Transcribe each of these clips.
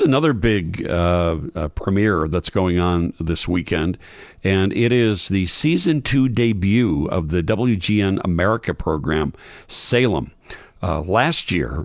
Here's another big premiere that's going on this weekend, and it is the Season 2 debut of the WGN America program, Salem. Last year,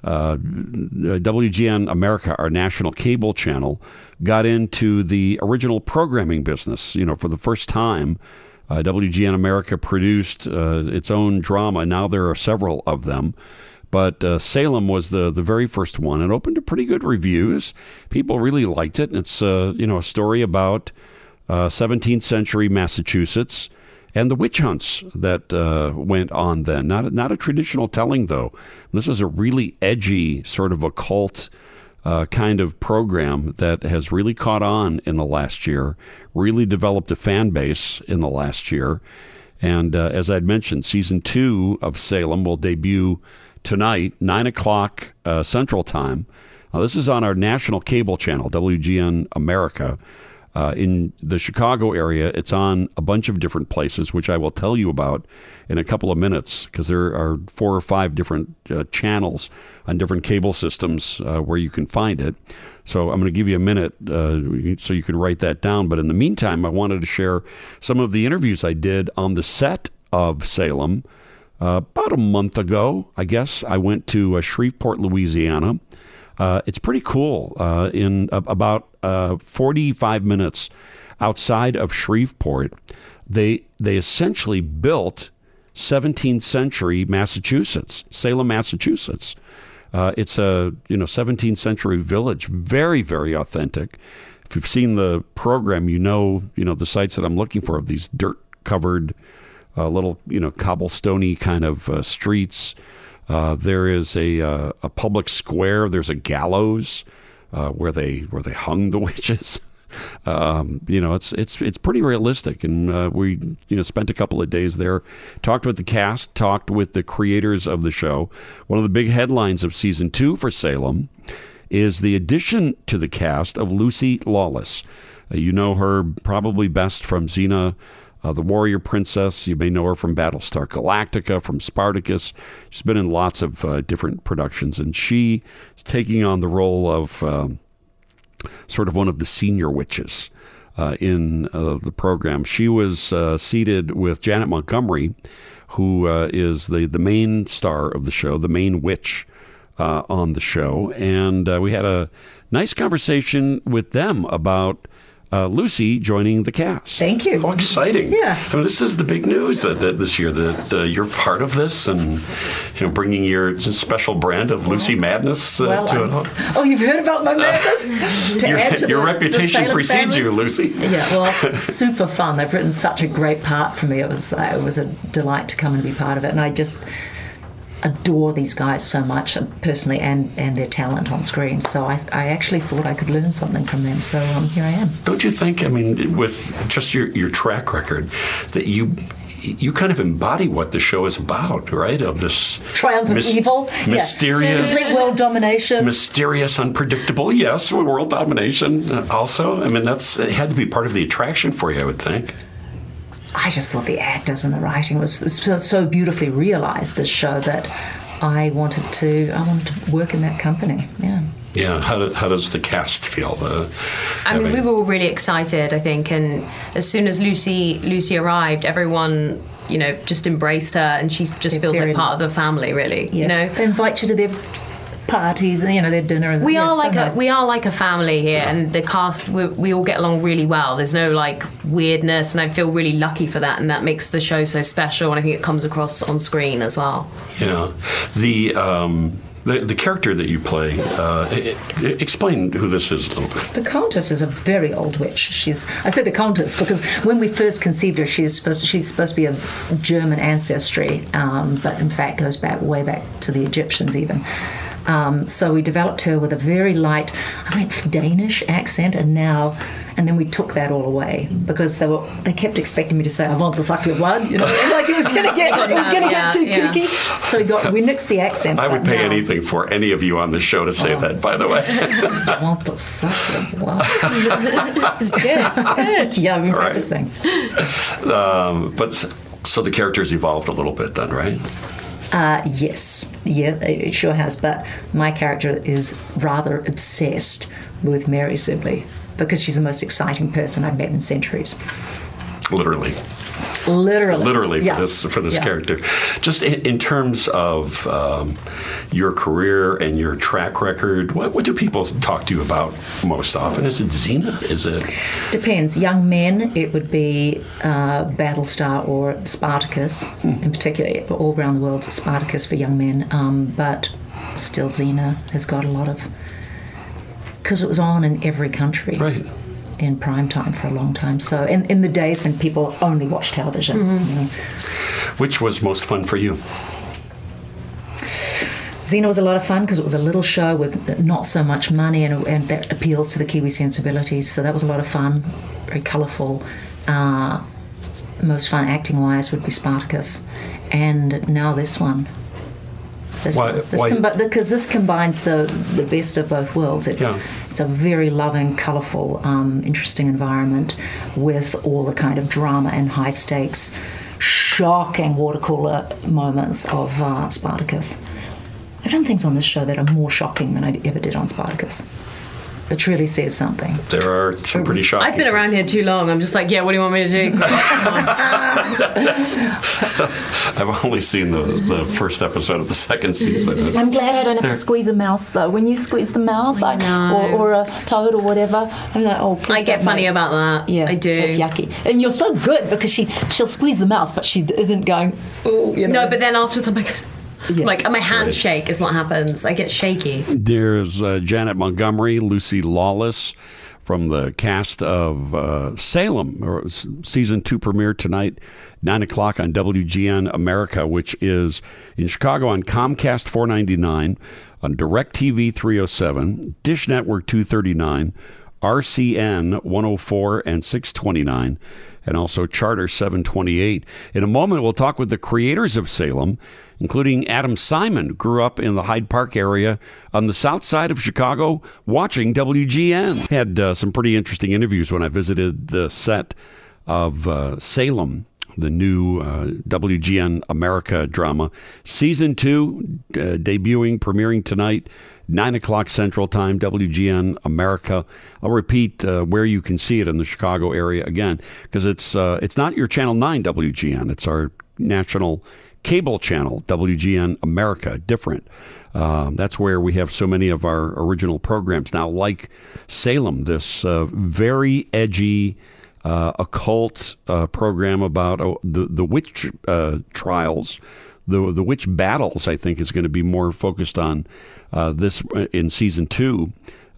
WGN America, our national cable channel, got into the original programming business. For the first time, WGN America produced its own drama. Now there are several of them. But Salem was the very first one. It opened to pretty good reviews. People really liked it. It's a story about 17th century Massachusetts and the witch hunts that went on then. Not a traditional telling, though. This is a really edgy sort of occult kind of program that has really caught on in the last year, really developed a fan base in the last year. And as I'd mentioned, Season 2 of Salem will debut tonight, 9 o'clock Central Time. This is on our national cable channel, WGN America. In the Chicago area, it's on a bunch of different places, which I will tell you about in a couple of minutes, because there are 4 or 5 different channels on different cable systems where you can find it. So I'm going to give you a minute so you can write that down. But in the meantime, I wanted to share some of the interviews I did on the set of Salem. About a month ago, I guess, I went to Shreveport, Louisiana. It's pretty cool. In about 45 minutes outside of Shreveport, they essentially built 17th century Massachusetts, Salem, Massachusetts. It's a 17th century village, very, very authentic. If you've seen the program, you know the sites that I'm looking for, of these dirt covered little cobblestone-y kind of streets. There is a public square. There's a gallows where they hung the witches. It's pretty realistic, and we spent a couple of days there, talked with the cast, talked with the creators of the show. One of the big headlines of Season 2 for Salem is the addition to the cast of Lucy Lawless. You know her probably best from Xena, the Warrior Princess. You may know her from Battlestar Galactica, from Spartacus. She's been in lots of different productions, and she is taking on the role of sort of one of the senior witches in the program. She was seated with Janet Montgomery, who is the main star of the show, the main witch on the show. And we had a nice conversation with them about Lucy joining the cast. Thank you. How exciting. Yeah. I mean, this is the big news that this year, that you're part of this, and bringing your special brand of Lucy Madness to it. Oh, you've heard about my madness? Your reputation precedes you, Lucy. Yeah, well, super fun. They've written such a great part for me. It was a delight to come and be part of it, and I just adore these guys so much, personally, and their talent on screen. So I actually thought I could learn something from them. So here I am. Don't you think, with just your track record, that you kind of embody what the show is about, right? Of this triumph of evil, mysterious, complete world domination, mysterious, unpredictable. Yes, world domination. Also, it had to be part of the attraction for you, I would think. I just thought the actors and the writing was so beautifully realized, this show, that I wanted to work in that company. Yeah. Yeah. How does the cast feel? We were all really excited, I think, and as soon as Lucy arrived, everyone just embraced her, and she just feels like part of the family, really. Yeah. They invite you to their parties and their dinner. And we are like a family here, and the cast, we all get along really well. There's no weirdness, and I feel really lucky for that, and that makes the show so special, and I think it comes across on screen as well. Yeah. The character that you play, explain who this is a little bit. The Countess is a very old witch. I say the Countess because when we first conceived her, she's supposed to be of German ancestry, but in fact goes way back to the Egyptians even. So we developed her with a very light, Danish accent, and then we took that all away because they kept expecting me to say, "I want to suck your blood," it was going to get too kooky. So we nixed the accent. I would pay anything for any of you on the show to say that, by the way. I want to suck your blood. It's good. Yeah, I've been practicing. So the character's evolved a little bit then, right? Yes, yeah, it sure has. But my character is rather obsessed with Mary Sibley because she's the most exciting person I've met in centuries. Literally Yeah. for this character. Just in terms of your career and your track record, what do people talk to you about most often? Is it Xena? Is it? Depends. Young men, it would be Battlestar or Spartacus, in particular, all around the world, Spartacus for young men. But still, Xena has got a lot of, because it was on in every country. Right. In prime time for a long time. So in the days when people only watch television. Mm-hmm. You know. Which was most fun for you? Xena was a lot of fun because it was a little show with not so much money and that appeals to the Kiwi sensibilities. So that was a lot of fun, very colourful. Most fun acting-wise would be Spartacus. And now this one. Why? Because this combines the best of both worlds. It's a very loving, colourful, interesting environment with all the kind of drama and high stakes, shocking water cooler moments of Spartacus. I've done things on this show that are more shocking than I ever did on Spartacus. It really says something. There are some pretty shocking. I've been around here too long. I'm just like, yeah, what do you want me to do? I've only seen the first episode of the second season. I'm glad I don't have to squeeze a mouse, though. When you squeeze the mouse or a toad or whatever, I'm like, oh, please. I get funny about that. Yeah, I do. It's yucky. And you're so good because she'll squeeze the mouse, but she isn't going, oh, you know. No, but then afterwards I'm like... Yeah. Like my hands shake is what happens. I get shaky. There's Janet Montgomery, Lucy Lawless from the cast of Salem. Season 2 premiere tonight, 9 o'clock on WGN America, which is in Chicago on Comcast $4.99, on DirecTV 307, Dish Network 239, RCN 104 and 629, and also Charter 728. In a moment, we'll talk with the creators of Salem, including Adam Simon, who grew up in the Hyde Park area on the south side of Chicago, watching WGN. Had some pretty interesting interviews when I visited the set of Salem, the new WGN America drama. Season 2, debuting, premiering tonight, 9 o'clock Central Time, WGN America. I'll repeat where you can see it in the Chicago area again, because it's not your Channel 9 WGN. It's our national cable channel, WGN America, different. That's where we have so many of our original programs now, like Salem, this very edgy occult program about the witch trials. The witch battles, I think, is going to be more focused on this in season 2.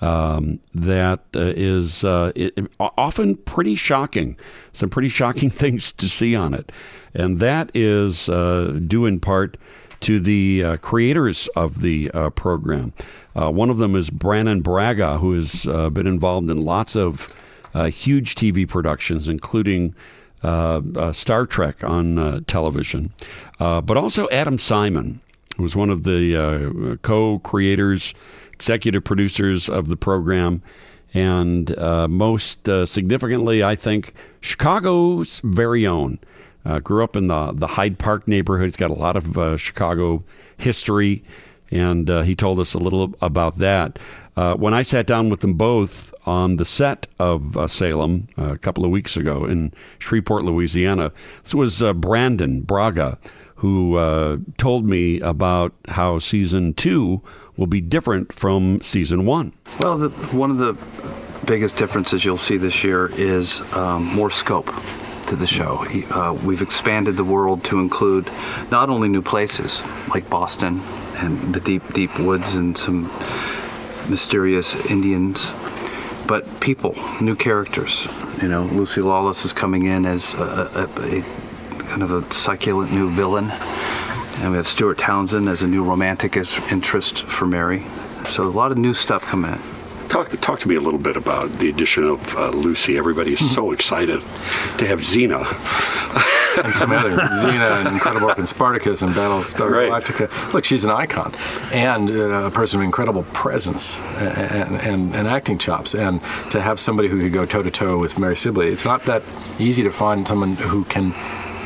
That is often pretty shocking. Some pretty shocking things to see on it. And that is due in part to the creators of the program. One of them is Brannon Braga, who has been involved in lots of huge TV productions, including Star Trek on television, but also Adam Simon, who was one of the co-creators, executive producers of the program, and most significantly, I think, Chicago's very own. Grew up in the Hyde Park neighborhood. He's got a lot of Chicago history, and he told us a little about that. When I sat down with them both on the set of Salem a couple of weeks ago in Shreveport, Louisiana, this was Brannon Braga, who told me about how season 2 will be different from season 1. Well, one of the biggest differences you'll see this year is more scope to the show. We've expanded the world to include not only new places like Boston and the deep, deep woods and some mysterious Indians, but people, new characters. You know, Lucy Lawless is coming in as a kind of a succulent new villain, and we have Stuart Townsend as a new romantic interest for Mary. So a lot of new stuff coming in. Talk to me a little bit about the addition of Lucy. Everybody is so excited to have Xena. And some others. Xena and Incredible and Spartacus and Battlestar Galactica. Look, she's an icon and a person of incredible presence and acting chops. And to have somebody who could go toe-to-toe with Mary Sibley, it's not that easy to find someone who can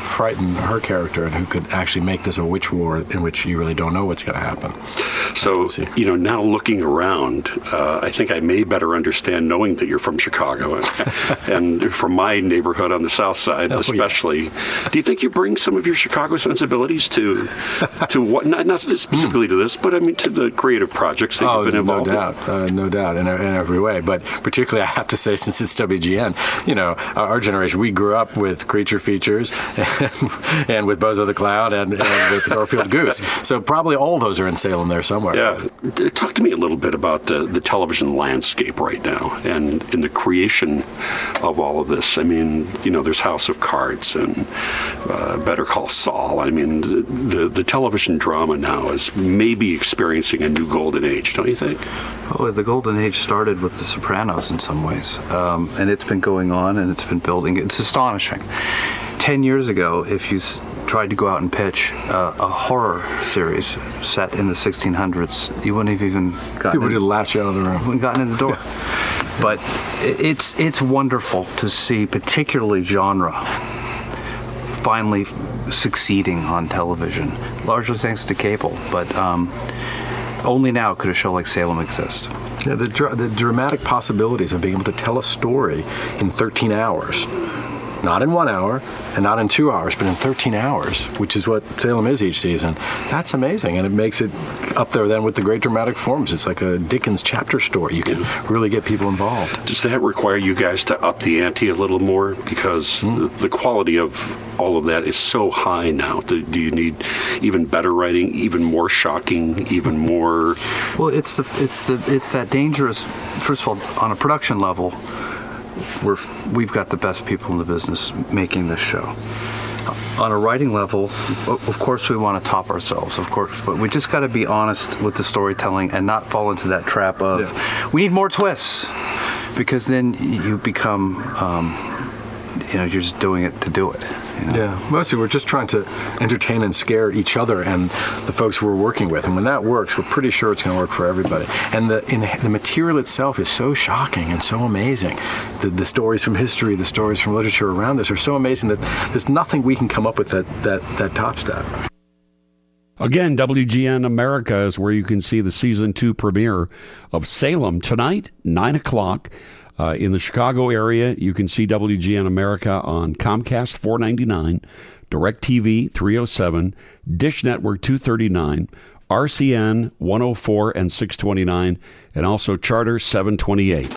frighten her character and who could actually make this a witch war in which you really don't know what's going to happen. So, now looking around, I think I may better understand knowing that you're from Chicago and from my neighborhood on the South Side, especially. Yeah. Do you think you bring some of your Chicago sensibilities to what, not specifically to this, but I mean to the creative projects that you've been involved in? No doubt, in every way. But particularly, I have to say, since it's WGN, our generation, we grew up with Creature Features and with Bozo the Clown and with Garfield Goose. So probably all those are in Salem there somewhere. Yeah. Talk to me a little bit about the television landscape right now and in the creation of all of this. I mean, there's House of Cards and Better Call Saul. I mean, the television drama now is maybe experiencing a new golden age, don't you think? Oh, the golden age started with The Sopranos in some ways, and it's been going on and it's been building. It's astonishing. 10 years ago, if you tried to go out and pitch a horror series set in the 1600s, you wouldn't have even gotten People would laugh you out of the room. Wouldn't gotten in the door. But it's wonderful to see, particularly genre, finally succeeding on television, largely thanks to cable. But only now could a show like Salem exist. Yeah, the dramatic possibilities of being able to tell a story in 13 hours. Not in 1 hour, and not in 2 hours, but in 13 hours, which is what Salem is each season. That's amazing, and it makes it up there then with the great dramatic forms. It's like a Dickens chapter story. You can really get people involved. Does that require you guys to up the ante a little more? Because the quality of all of that is so high now. Do you need even better writing, even more shocking, even more? Well, it's that dangerous. First of all, on a production level, we've got the best people in the business making this show. On a writing level, of course we want to top ourselves, of course, but we just got to be honest with the storytelling and not fall into that trap of we need more twists, because then you become you're just doing it to do it. Yeah, mostly we're just trying to entertain and scare each other and the folks we're working with, and when that works, we're pretty sure it's going to work for everybody. And the material itself is so shocking and so amazing. The stories from history, the stories from literature around this are so amazing that there's nothing we can come up with that tops that. Again, WGN America is where you can see the season 2 premiere of Salem tonight, 9 o'clock. In the Chicago area, you can see WGN America on Comcast $4.99, DirecTV $307, Dish Network $239, RCN $104 and $629, and also Charter $728.